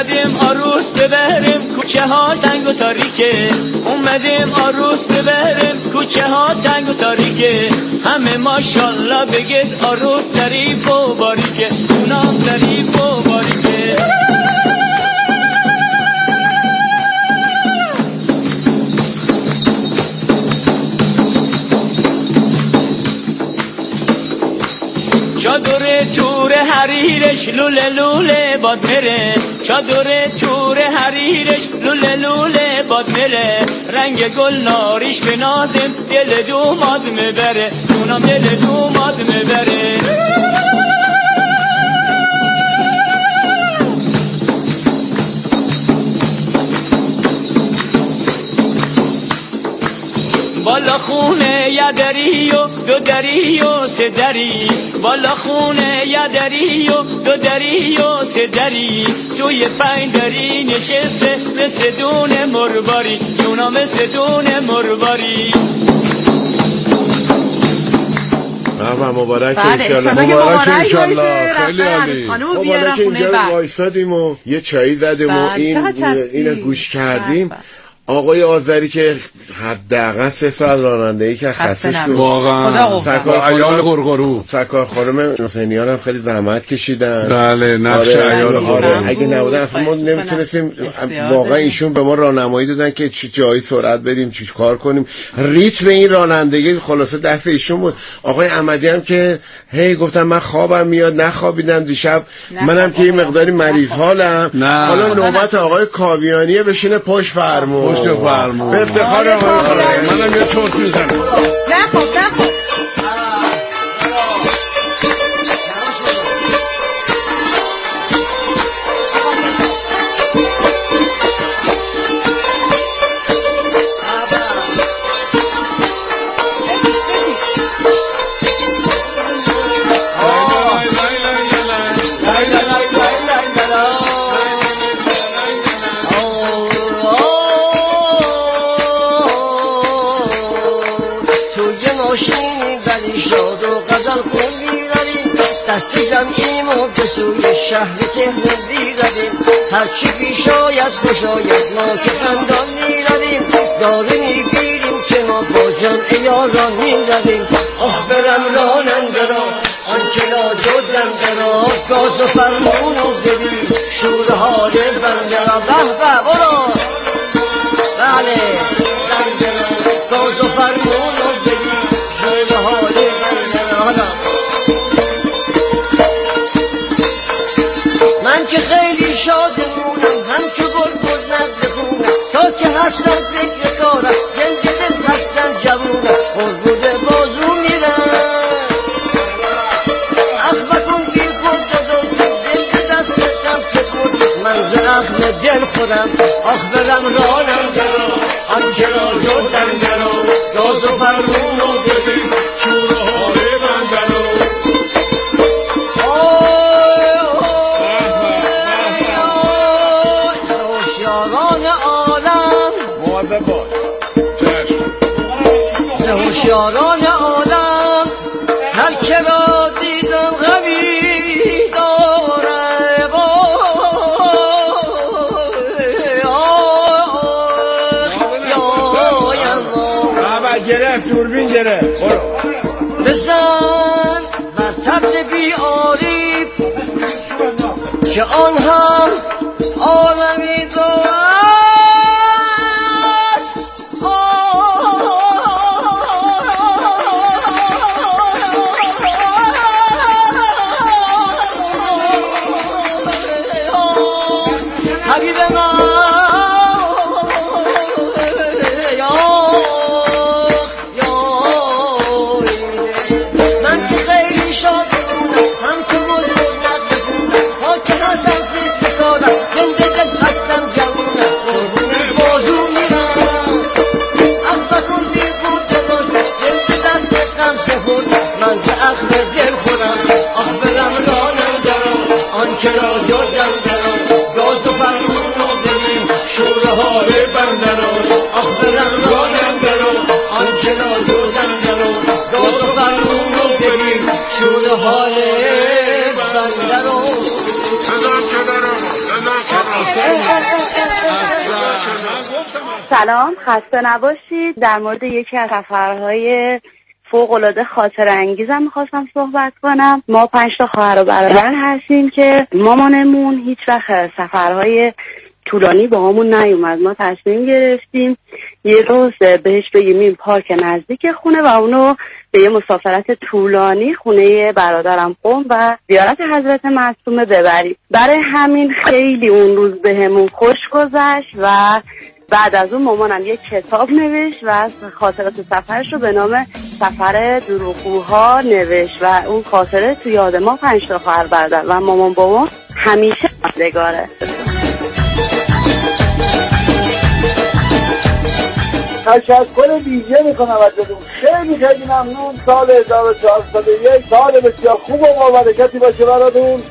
اومدیم عروس ببریم کوچه ها تنگ و تاریکه، اومدیم عروس ببریم کوچه ها تنگ و تاریکه، همه ماشالله بگید عروس ظریف و باریکه، اونام ظریف و باریکه. چادر تور حریرش لوله لوله باد میره، چادر تور حریرش لوله لوله باد میره، رنگ گل ناریش بنازم دل دوماد میبره، اونم دل دوماد میبره. بالا خونه یه دری و دو دری و سه دری، بالا خونه یه دری و دو دری و سه دری، توی 5 دری نشسته مثل دونه مرباری، اونا مثل دونه مرباری. مبارک انشالله. مبارک انشالله. خیلی عالی. مبارک اینجا وایسادیم و یه چایی زدیم و این گوش کردیم. آقای آذری که حداقل 3 سال رانندگی که خسته شد واقعا، عیال غرغرو سرکار خانم حسینیان هم خیلی زحمت کشیدن. بله نقش عیال غرغرو. اگه نبودن اصلا ما نمیتونستیم. واقعا ایشون به ما راهنمایی دادن که چه جایی سرعت بریم چی کار کنیم. ریتم این رانندگی خلاصه دست ایشون بود. آقای احمدی هم که هی گفتم من خوابم میاد، نخوابیدم دیشب، منم که یه مقداری مریض حالم. حالا نوبت آقای کاویانیه بشینه پشت فرمون. به افتخار آقای منم یه چرت میزنم. نخواب دست جمعیم و به سوی شهر تهران می‌رویم، هرچی پیش آید خوش آید ما که خندان می‌رویم، داره می‌گیریم که ما با جمع یاران می‌رویم. آه برم راننده را آنکه لاجدم را، گاز و فرمون و ببین شور حال بنده را. به به برو بله بنده را، گاز و فرمون و ببین شور حال بنده را. من که خیلی شادمونم همچو گل نقدمونم، تا که هستم فکر کارم زنده هستم جوونم، قربون بازو میرم اخبتون بی خود دادم زنده دست دستم سپرد من ز اخم دل خودم. آخ برم رانم درا آنچه را جدم درا، گاز و فرمون و ببین شور و حال من درا. هوشیاران عالم هر که را دیدم غمی داره، گرفت دوربین گرفت. بزن بر طبل بی آریب که آن هم عالمی دارد. آنچه را جدم درم گاز و فرمون و سلام، خسته نباشید. در مورد یکی از سفرهای فوق‌العاده خاطره انگیزم میخواستم صحبت کنم. ما 5 تا خواهر و برادر هستیم که مامانمون هیچ وقت سفرهای طولانی با همون نیومد. ما تصمیم گرفتیم یه روز بهش بگیم این پارک نزدیک خونه و اونو به یه مسافرت طولانی خونه برادرم قم و زیارت حضرت معصومه ببریم. برای همین خیلی اون روز بهمون خوش گذشت و بعد از اون مامانم یک کتاب نوشت و از خاطرات سفرش رو به نام سفر دروغگوها نوشت و اون خاطره تو یاد ما 5 تا خواهر برادر و مامان بابا همیشه یادگاره. تشکر ویژه میکنم ازتون. خیلی خیلی ممنون. سال 1401 سال بسیار خوب و مبارکتی باشه براتون.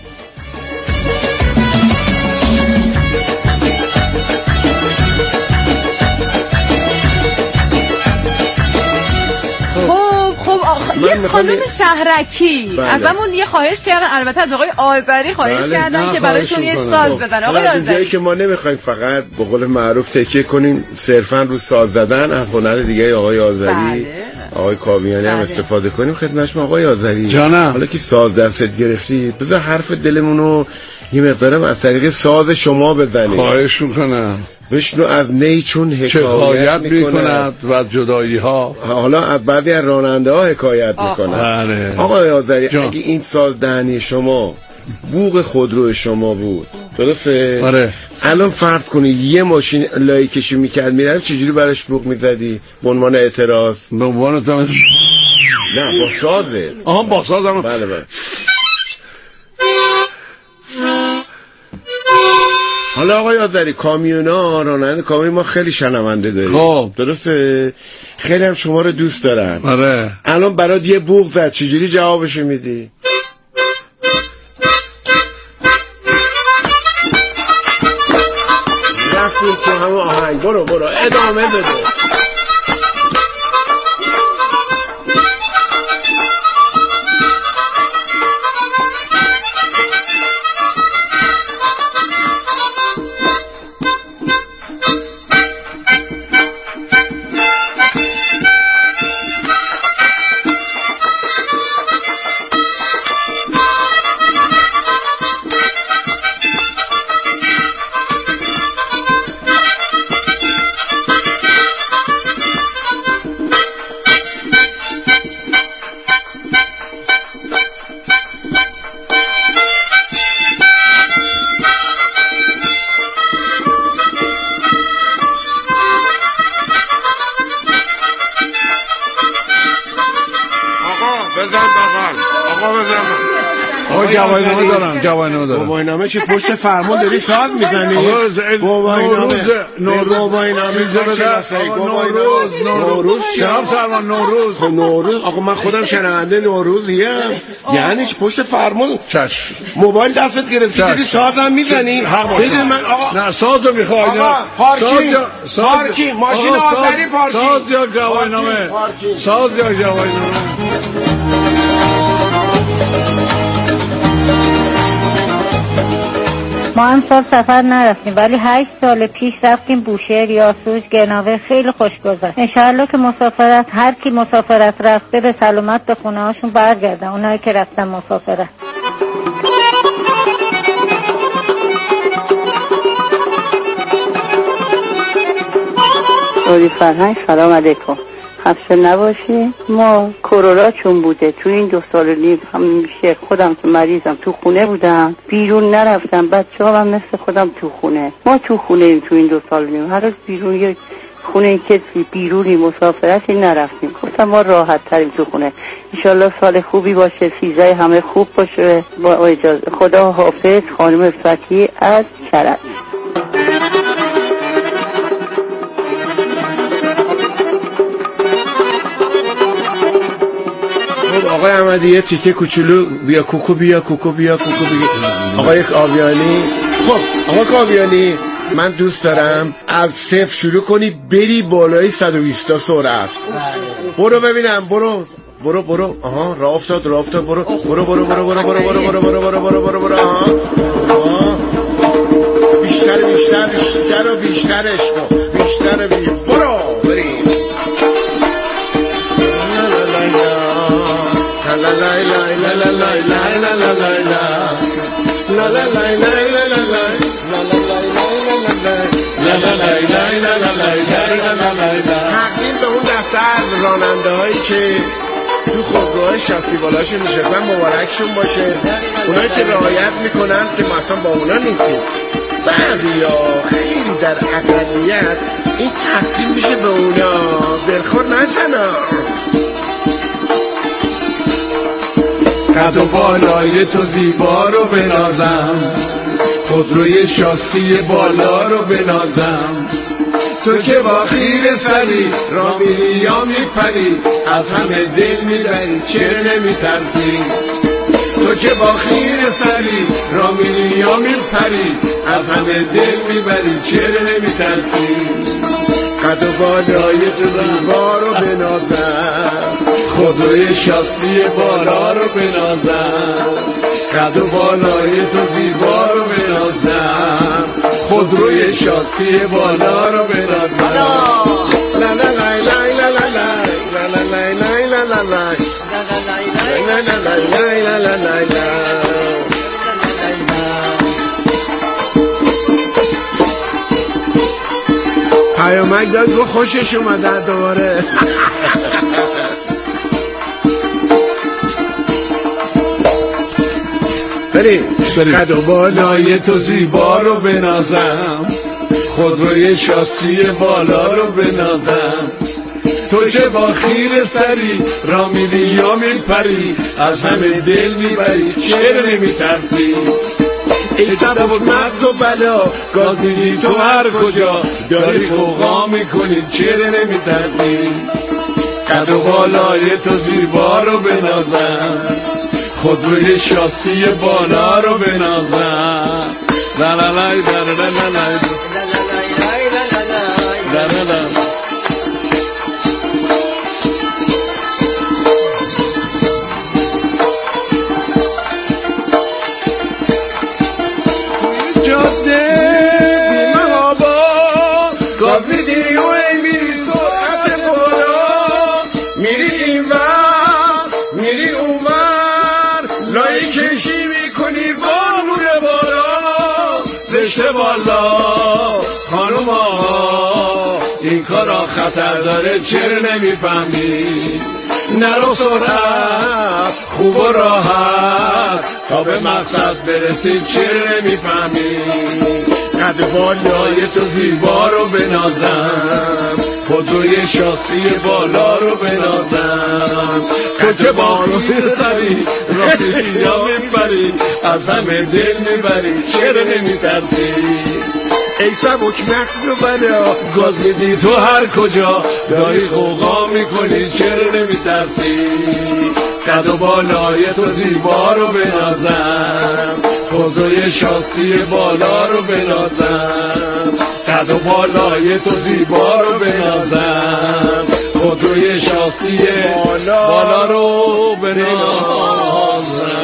یه خانم شهرکی ازمون یه خواهش کردن، البته از آقای آذری خواهش کردن که برایشون یه ساز بزنه. آقای آذری که ما نمیخوایم فقط به قول معروف تکیه کنیم صرفا رو ساز زدن، از هنر دیگه آقای آذری آقای کاویانی هم استفاده کنیم. خدمتش آقای آذری جانم، حالا که ساز دستت گرفتی بذار حرف دلمونو یه مقدارم از طریق ساز شما بزنیم. خواهش میکنم. بشنو از نی چون حکایت میکند و از جدایی ها، حالا از بعضی از راننده ها حکایت میکنند. آقای آذری اگه این ساز دهنی شما بوق خودرو شما بود، درسته؟ آره. الان فرض کنی یه ماشین لای کشی میکرد میرم چجوری براش بوق میزدی؟ به عنوان اعتراض؟ به عنوان نه با سازه. آها با سازم. بله بله. حالا آقای آذری کامیونا راننده کامیون ما خیلی شنونده داریم. خب درسته؟ خیلی هم شما رو دوست دارن. آره. الان برات یه بوق زد چجوری جوابشو میدی؟ رفتیم تو همه آهنگ. برو ادامه بده. گواهینامه دارم. گواهینامه چه پشت فرمون داری ساز میزنی؟ گواهینامه نوروز جناب سلمان نوروز آقا من خودم شنونده نوروزیم. یعنی چه پشت فرمون موبایل دستت گرفتی دیدی سازم میزنی؟ بده من آقا. نه سازو میخوای. آقا پارکینگ ماشین آذری پارکینگ. ساز یا گواهینامه. ساز یا گواهینامه. ما هم سال سفر نرفتیم ولی 8 سال پیش رفتیم بوشهر، یاسوج، گناوه. خیلی خوش گذشت. انشالله که مسافرت هر کی مسافرت رفته به سلامت به خونه هاشون برگردن، اونایی که رفتن مسافرت. آقای فرهنگ سلام علیکم. خسته نباشی. ما کرونا چون بوده تو این 2 سال و نیم همیشه خودم که مریضم تو خونه بودم، بیرون نرفتم. بچه‌ها هم مثل خودم تو خونه. ما تو خونه ایم تو این 2 سال و نیم. هر روز بیرون یه خونه که بیرونی مسافرتی نرفتیم. گفتم ما راحت تریم تو خونه. انشالله سال خوبی باشه، سیزای همه خوب باشه. با اجازه خدا حافظ. خانم فتحی از کرج. آقای احمدی یه تیکه کوچولو بیا کوکو بیا آقای کاویانی. خب آقای کاویانی من دوست دارم از 0 شروع کنی بری بالای 120 تا سرعت. برو ببینم. برو. آها راه افتاد. برو. آها. بیشترش کن بیشتر بی برو بریم لا لا لا لا لا لا لا لا لا تقدیم به اون دفتر راننده هایی که تو خودروهای شاسی بالاشون نشستن مبارکشون باشه. اونایی که رعایت میکنن که ما اصلا با اونا نیستیم. بعضیا خیلی در اقلیت این تقدیم میشه به اونا دلخور نشنا. قد و بالای تو زیبا رو بنازم، خودروی شاسی بالا رو بنازم. تو که با خیر سری را میری یا میپری، از همه دل میبری چرا نمیترسی؟ تو که با خیر سری را میری یا میپری، از همه دل میبری چرا نمیترسی؟ قد و بالای تو زیبا رو بنازم، خودروی شاسی بالا رو بنازم. قد و بالای تو زیبا رو بنازم، خودروی شاسی بالا رو بنازم. لا لا لا لا لا لا لا لا لا لا لا لا. پیامک داد گفت خوشش اومده دوباره. بریم. قد و بالای تو زیبا رو بنازم، خودروی شاسی بالا رو بنازم. تو که با خیر سری را میری یا میپری، از همه دل میبری چرا نمیترسی؟ ای سبک مغز و بلا گاز میدی تو هر کجا، داری خوغا میکنی چرا نمیترسی؟ قد و بالای تو زیبا رو بنازم، خودروی شاسی بالا رو بنازم. لا لا لا لا لا لا لا لا. والا خانم آقا این کارا خطر داره چرا نمیفهمی؟ نرو سرعت خوب و راحت تا به مقصد برسید چرا نمیفهمی؟ قد بالای تو زیبا رو بنازم، خودروی شاسی بالا رو بنازم. تو که با خیر سری راستی یا میپری، از همه دل میبری چرا نمیترسی؟ ای سبک مغز و بلا گاز میدی تو هر کجا، داری خوغا میکنی چرا نمیترسی؟ قد و بالای تو زیبا رو بنازم، خودروی شاسی بالا رو بنازم. قد و بالای تو زیبا رو بنازم، خودروی شاسی بالا رو بنازم.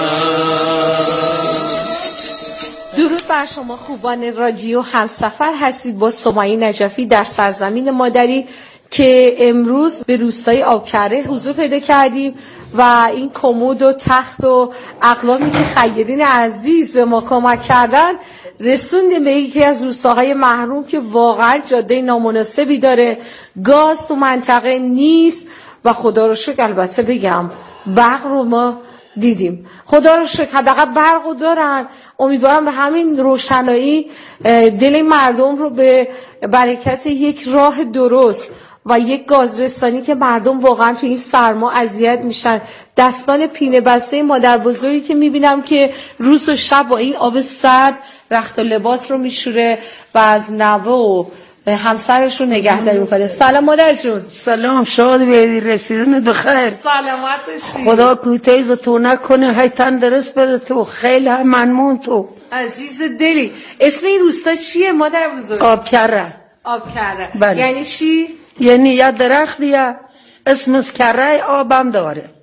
درود بر شما خوبان رادیو همسفر هستید با سمیه نجفی در سرزمین مادری که امروز به روستای آبکره حضور پیدا کردیم و این کمد و تخت و اقلامی که خیرین عزیز به ما کمک کردن رسوندیم به یکی از روستاهای محروم که واقعا جاده نامناسبی داره، گاز تو منطقه نیست و خدا رو شکر البته بگم برق رو ما دیدیم، خدا رو شکر حداقل برقو دارن. امیدوارم به همین روشنایی دل مردم رو به برکت یک راه درست و یک گازرسانی که مردم واقعا تو این سرما اذیت میشن، دستان پینه بسته مادر بزرگی که میبینم که روز و شب با این آب سرد رخت و لباس رو میشوره و از نوه و همسرش رو نگهداری میکنه. سلام مادر جون. سلام، شاد بیدی رسیدن بخیر. سلامت باشی. خدا کوتاهی تو نکنه، هی تندرست بده تو، خیلی ممنون تو عزیز دلی. اسم این روستا چیه مادر بزرگ؟ آبکره. آبکره. بله. یعنی چی؟ یعنی یه درختیه اسمش کره آبم داره.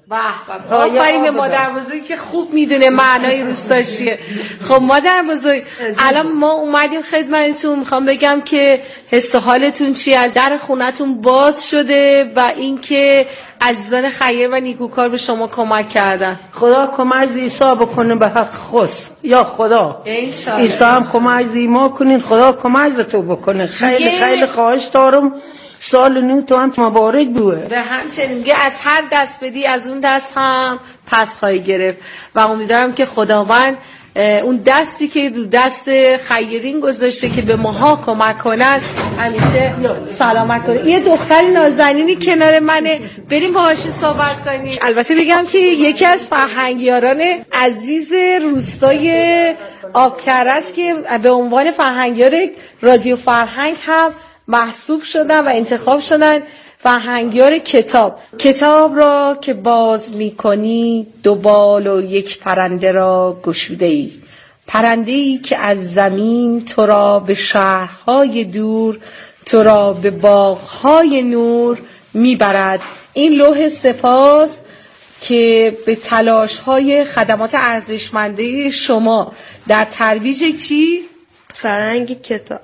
به آفرین به مادر بزرگی که خوب میدونه معنای روستا چیه. خب مادر بزرگ الان ما اومدیم خدمتتون، میخوام بگم که حس و حالتون چیه؟ از در خونتون باز شده و اینکه عزیزان خیر و نیکوکار به شما کمک کردن. خدا کمک عیسی بکنه به حق خست یا خدا عیسی هم کمک ما کنین، خدا کمک تو بکنه. خیلی خیلی خواهش دارم سال نو تو هم مبارک بوه. به همچنین میگه از هر دست بدی از اون دست هم پس خواهی گرفت و امیدوارم که خداوند اون دستی که رو دست خیرین گذاشته که به ماها کمک کنند همیشه سلامت کنه. یه دختری نازنینی کنار منه، بریم باهاش صحبت کنیم. البته بگم که یکی از فرهنگیاران عزیز روستای آبکره است که به عنوان فرهنگیار رادیو فرهنگ هم محسوب شدن و انتخاب شدن. فرهنگیار کتاب را که باز می‌کنی دو بال و یک پرنده را گشوده‌ای، پرنده‌ای که از زمین تو را به شهرهای دور، تو را به باغ‌های نور میبرد. این لوح سپاس که به تلاش‌های خدمات ارزشمنده شما در ترویج چی؟ فرهنگ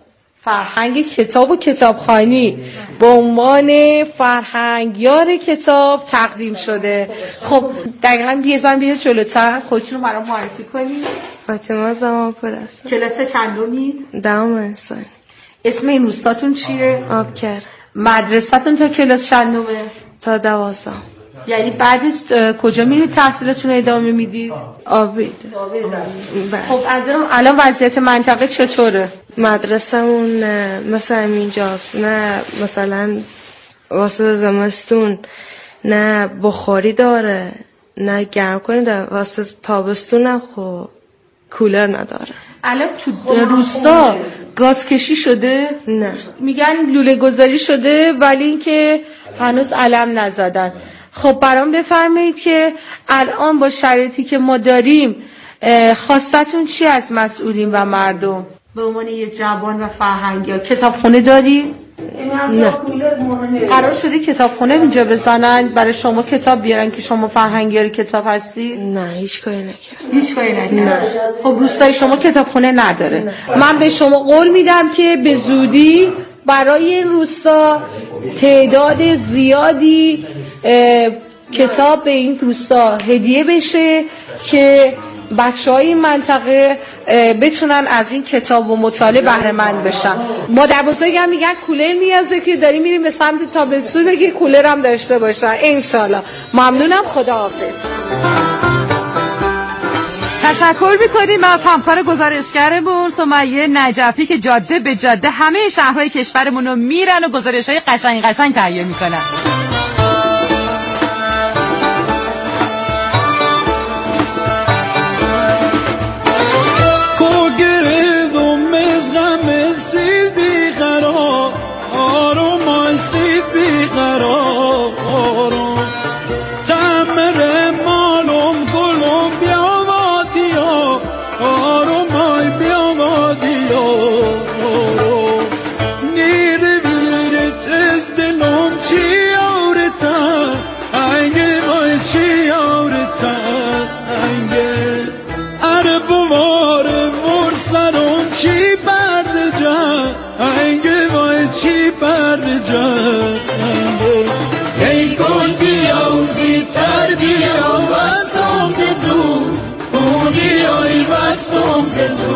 کتاب و کتابخوانی به عنوان فرهنگیار کتاب تقدیم شده. خب دقیقاً بیاد جلوتر خودتون رو برام معرفی کنید. فاطمه زمانپور هستم. کلاس چندمید؟ دهم انسانی. اسم این روستاتون چیه؟ آبکر. مدرسه‌تون تا کلاس چندمه؟ تا 12. یعنی بعدش کجا میرید تحصیلتون رو ادامه میدید؟ آبید. خب الان وضعیت منطقه چطوره؟ مدرسه‌مون مثل اینجاست، نه مثلا واسه زمستون نه بخاری داره نه گرم کنی داره، واسه تابستون هم خب کولر نداره. الان تو روستا گاز کشی شده؟ نه، میگن لوله گذاری شده ولی اینکه هنوز علم نزدن. خب برام بفرمایید که الان با شرایطی که ما داریم خواستتون چی از مسئولین و مردم به عنوان یه جوان و فرهنگیار؟ کتابخونه داریم؟ نه. قرار شده کتابخونه اینجا بزنن برای شما کتاب بیارن که شما فرهنگیار کتاب هستی؟ نه هیچ کاری نکرد. نه. خب روستای شما کتابخونه نداره. نه. من به شما قول میدم که به زودی برای این روستا تعداد زیادی کتاب به این روستا هدیه بشه که بچه‌های این منطقه بتونن از این کتاب و مطالعه بهره مند بشن. مادر بزرگم میگن کولر نیازه که داریم میریم به سمت تابستون، بگی کولر هم داشته باشن انشالله. ممنونم، خداحافظ. تشکر میکنیم از همکار گزارشگرمون سمیه نجفی که جاده به جاده همه شهرهای کشورمون رو میرن و گزارش‌های قشنگ تهیه میکنن. ای گل بیا زیتر بیا بستم ززون اونی آی بستم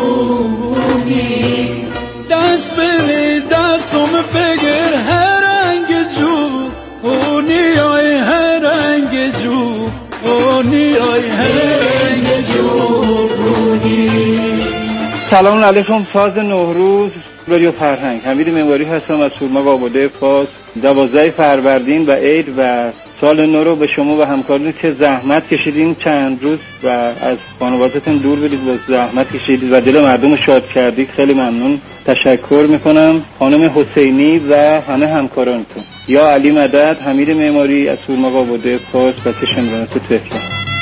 ززونی دست بده دستم بگر هر رنگ جو اونی آی هر رنگ جو اونی آی هر رنگ جو اونی. سلام علیکم. ساز نوروز رادیو فرهنگ، حمید معماری هستم از سورماق آباده فاس. 12 فروردین و عید و سال نو رو به شما و همکاران که زحمت کشیدین چند روز و از خانواده‌تون دور بدید و زحمت کشیدید و دل مردم رو شاد کردید، خیلی ممنون. تشکر میکنم خانم حسینی و همه همکارانتون. یا علی مدد، حمید معماری از سورماق آباده فاس، بچه شمرانات تهران.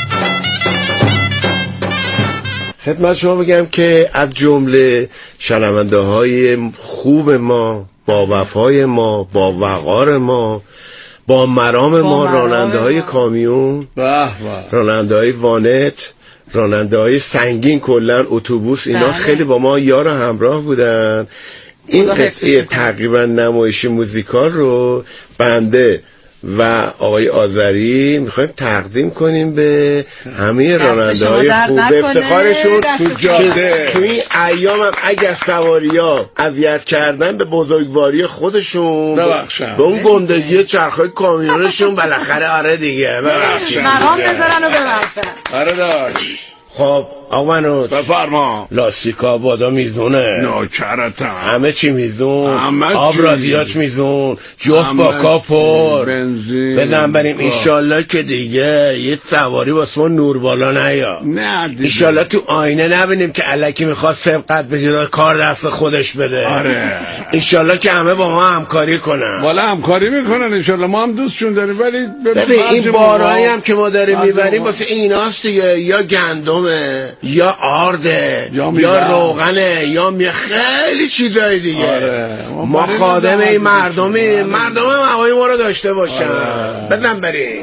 خدمت شما بگم که از جمله شنونده های خوب ما، با وفای ما، با وقار ما، با مرام ما راننده های کامیون، راننده های وانت، راننده های سنگین، کلن اتوبوس، اینا خیلی با ما یار همراه بودن. این قطعه تقریبا نمایش موزیکال رو بنده و آقای آذری میخوایم تقدیم کنیم به همه راننده های خوب، به افتخارشون تو جاده. تو این ایام هم اگه سواری ها اذیت کردن به بزرگواری خودشون، به اون گندگی چرخهای کامیونشون، بالاخره آره دیگه ببخشید مقام بذارن و ببخشن. آره داشت. خب آقا منوچ بفرما. لاستیکا بادا میزونه، نوکرتم، همه چی میزون، آب رادیات میزون، جفت با کاپور بنزین بدن بریم. انشالله که دیگه یه سواری واسه ما نور بالا نیا، نه دیگه انشالله تو آینه نبینیم که الکی میخواد سبقت بگیره کار دست خودش بده. آره انشالله که همه با ما همکاری کنن. والا همکاری میکنن انشالله، ما هم دوستشون داریم. ولی ببین این بارایی هم که ما داریم میبریم واسه ایناست دیگه، یا گندمه یا آرده یا روغنه یا خیلی چیزای دیگه. آره. ما خادم این مردمی، مردم هم هوای ما رو داشته باشن. بدن بریم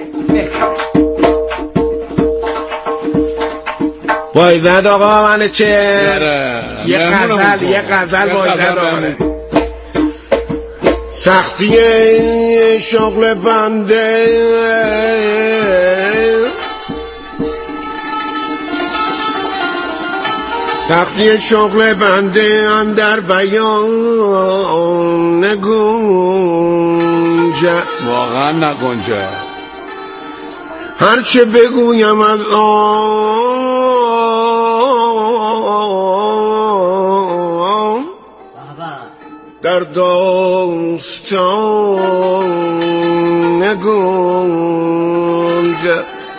وایزد آقا من چه یه غزل وایزد آقا. سختی شغل بنده سختی شغل بنده اندر بیان نگنجه، واقعا نگنجه. هرچه بگویم از آن در داستان نگنجه.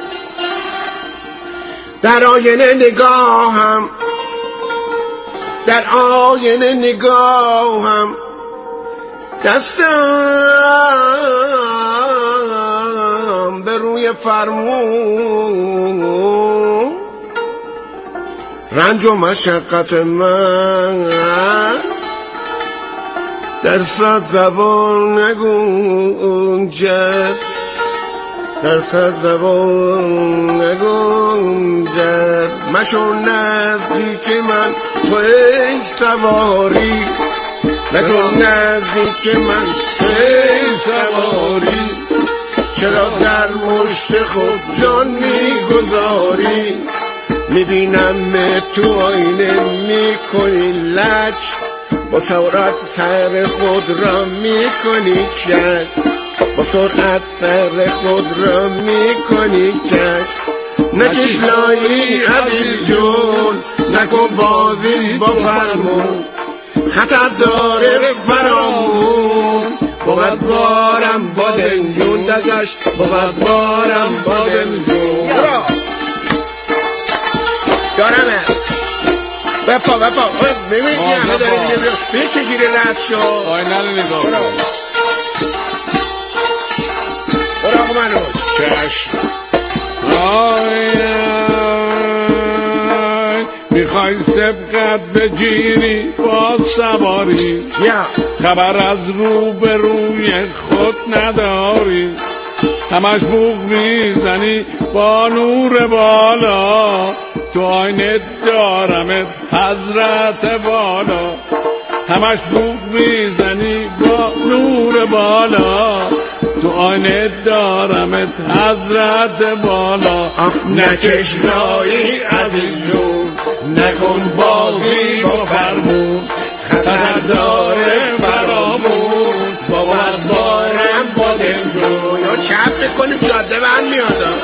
در آینه نگاهم، در آینه نگاهم، دستم به روی فرمون، رنج و مشقت من در صد زبان نگنجد، در صد زبان نگنجد. مشو نزدیک من تو ای سواری، مشو نزدیک من تو ای سواری، چرا در مشت خود جان میگذاری؟ میبینم تو آینه میکنی لج، با سرعت سر خود را میکنی کج، با سرعت سر خود را میکنی کج. نکش لایی عزیز جون، نکن بازی با فرمون، خطر داره فرامون. بود بارم با دنجون دگش، بود بارم با دنجون دارمه. بپا ببین که همه داره میگه ببین چجوری رد شد. آینه رو نگاه کن. برو آقا منوچ. چشم. میخوای سبقت بگیری با سواری، خبر از رو به روی خود نداری، همش بوق میزنی با نور بالا، تو آینه دارمت حضرت بالا، همش بوق میزنی با نور بالا، تو آینه دارمت حضرت بالا. نکش لایی عزیزون، نکن بازی با فرمون، خطر داره فرامون، باور بارم با دنجون. یا چپ بکنیم جاده من میادم.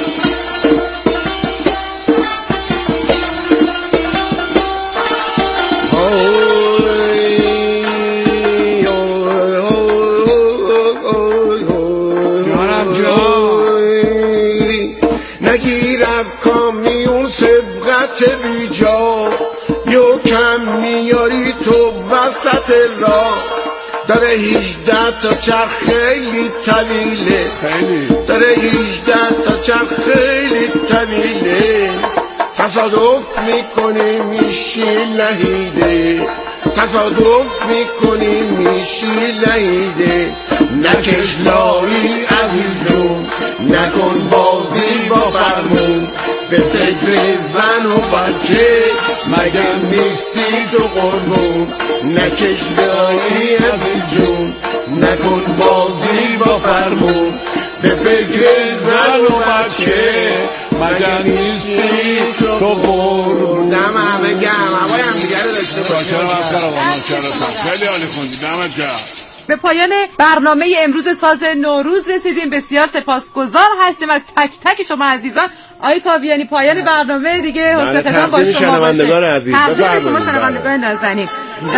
نگیرم کامیون سبقت بیجا، یو کم میاری تو وسط راه، داره 18 تا چرخ خیلی طویله، داره 18 تا چرخ خیلی طویله، تصادف میکنی میشی نهیده، تصادف میکنی میشی لعیده نکش لایی عزیزون نکن بازی با فرمون به فکر زن و بچه مگر نیستی تو قربون نکش لایی عزیزون نکن بازی با فرمون به فکر زن و بچه مگر نیستی تو قربون. دم همه گرم هوای هم دیگر رو داشته باشیم. خیلی عالی خوندی، دمت گرم. به پایان برنامه امروز ساز نوروز رسیدیم. بسیار سپاسگزار هستیم از تک تک شما عزیزان. آقای کاویانی پایان برنامه دیگه حسن ختام با شما باشه. تقدیم شما شنوندگان نازنین.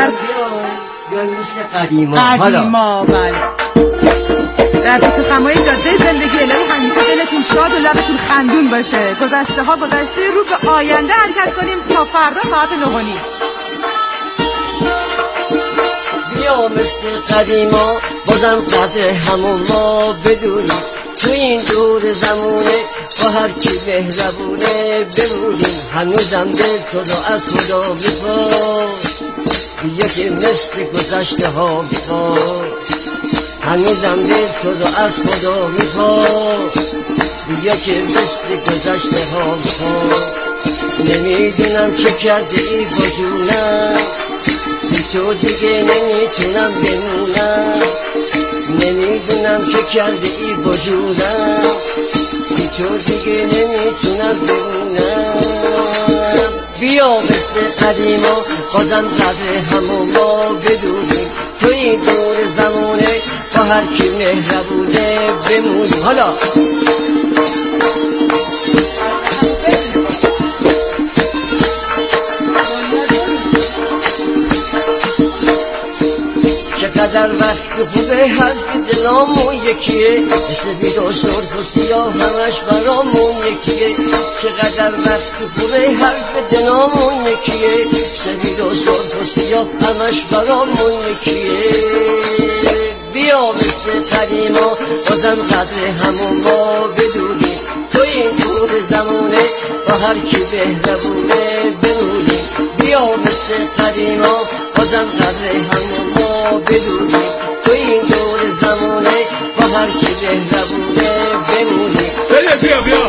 قدیما بله. در پیچ خمای جاده زندگی الهی همیشه دلتون شاد و لبتون خندون باشه. گذشته ها گذشته، رو به آینده حرکت کنیم تا فردا ساعت 9:30. بیا مثل قدیما بازم قدر همون ما بدونیم تو این دور زمونه با هر کی مهربونه بمونیم. هنوزم دل تو رو از خدا میخواد بیا که مثل گذشته ها میخواد. هنوزم دل تو رو از خدا میخواد بیا که مثل گذشته ها میخواد. نمیدونم چه کرده ای با جونم بی تو دیگه نمیتونم بمونم. نمیدونم چه کرده ای با جونم بی تو دیگه نمیتونم بمونم. بیا مثل قدیما بازم قدر همون ما بدونیم تو این دور زمونه با هر کی مهربونه بمونیم. حالا چقدر وقت خوبه هست که دلامون یکیه مثل بید و سرخ و سیاه همش برامون یکیه. چقدر وقت خوبه هست که دلامون یکیه مثل بید و سرخ و سیاه همش برامون یکیه. بیا مثل قدیما بازم قدر همون ما بدونیم تو این دور زمونه با هر کی مهربونه بمونیم. بیا مثل قدیما بازم قدر همون ما بدونیم تو این دور زمونه با هر کی مهربونه بمونیم. بیا بیا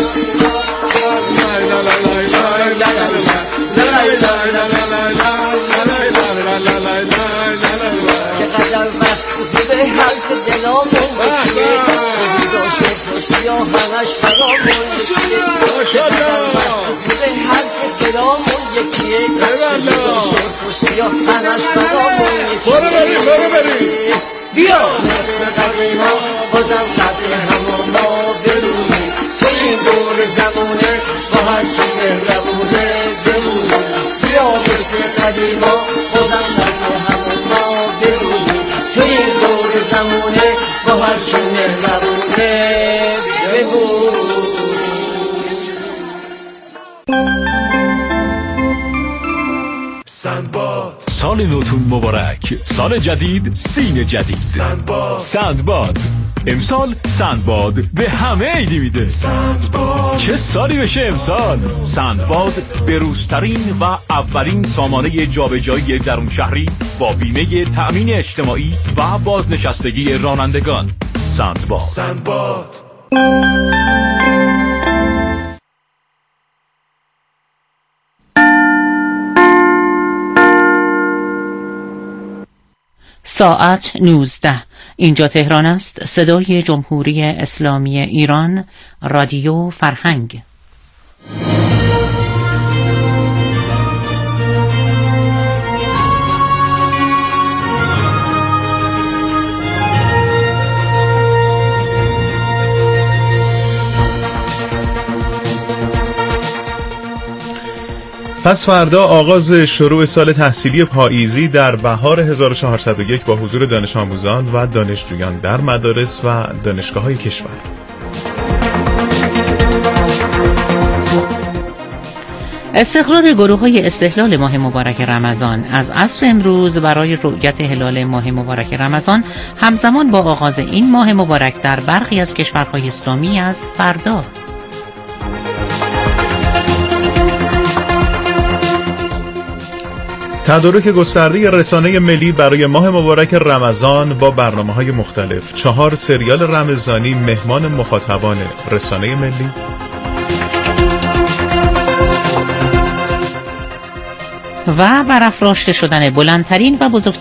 چقدر وقت خوبه هر که دلامون یکیه سفید و سرخ و سیاه همش برامون یکیه. چقدر وقت خوبه هر که دلامون یکیه سفید و سرخ و سیاه همش برامون یکیه. بیا مثل قدیما بازم قدر همون ما بدونیم تو این دور زمونه با هر کی مهربونه بمونیم. بیا مثل قدیما بازم قدر همون ما بدونیم تو این دور زمونه با هر کی مهربونه بمونیم. سندباد سال نوتون مبارک. سال جدید سین جدید. سندباد امسال سندباد به همه عیدی میده. سندباد چه سالی بشه امسال. سندباد بروزترین و اولین سامانه جابجایی درون شهری با بیمه تأمین اجتماعی و بازنشستگی رانندگان. سندباد. ساعت 19. اینجا تهران است. صدای جمهوری اسلامی ایران. رادیو فرهنگ. پس فردا آغاز شروع سال تحصیلی پاییزی در بهار 1401 با حضور دانش آموزان و دانشجویان در مدارس و دانشگاه‌های کشور. استقرار گروه‌های استهلال ماه مبارک رمضان از عصر امروز برای رؤیت هلال ماه مبارک رمضان همزمان با آغاز این ماه مبارک در برخی از کشورهای اسلامی از فردا. تدارک گسترده رسانه ملی برای ماه مبارک رمضان با برنامه‌های مختلف. 4 سریال رمضانی مهمان مخاطبان رسانه ملی. و برافراشته شدن بلندترین و بزرگترین